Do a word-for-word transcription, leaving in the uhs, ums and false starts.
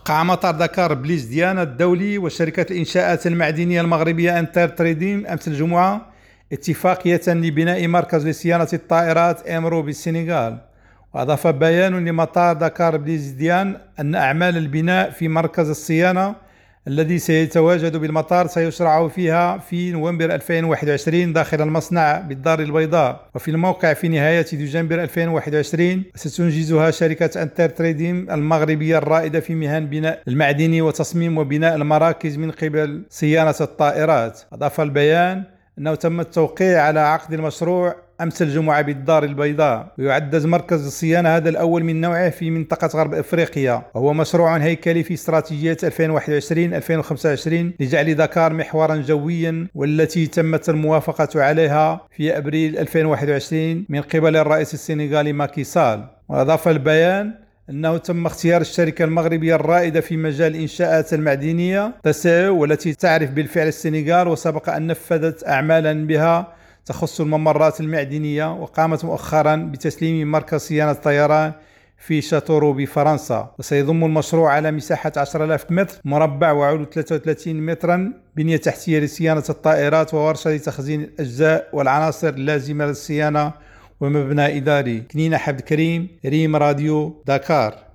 وقع مطار دكار بليز ديانا الدولي وشركة الإنشاءات المعدنية المغربية انتر تريديم أمس الجمعة اتفاقية لبناء مركز لصيانة الطائرات إمرو بالسنغال. وأضاف بيان لمطار دكار بليز ديان أن أعمال البناء في مركز الصيانة الذي سيتواجد بالمطار سيشرع فيها في نوفمبر ألفين وواحد وعشرين داخل المصنع بالدار البيضاء، وفي الموقع في نهاية دجنبر ألفين وواحد وعشرين ستنجزها شركة انتر تريديم المغربية الرائدة في مهن بناء المعدني وتصميم وبناء المراكز من قبل صيانة الطائرات. أضاف البيان أنه تم التوقيع على عقد المشروع أمس الجمعة بالدار البيضاء، ويعد مركز الصيانة هذا الأول من نوعه في منطقة غرب أفريقيا، وهو مشروع هيكلي في استراتيجية ألفين وواحد وعشرين ألفين وخمسة وعشرين لجعل دكار محورا جويا، والتي تمت الموافقة عليها في أبريل ألفين وواحد وعشرين من قبل الرئيس السنغالي ماكي سال. وأضاف البيان أنه تم اختيار الشركة المغربية الرائدة في مجال الإنشاءات المعدنية تساو، والتي تعرف بالفعل السنغال وسبق أن نفذت أعمالا بها تخص الممرات المعدنية، وقامت مؤخرا بتسليم مركز صيانة الطيران في شاتورو بفرنسا. وسيضم المشروع على مساحة عشرة آلاف متر مربع وعلو ثلاثة وثلاثين مترا بنية تحتية لصيانة الطائرات وورشة لتخزين الأجزاء والعناصر اللازمة للصيانة ومبنى إداري. كنينة عبد الكريم، ريم راديو، دكار.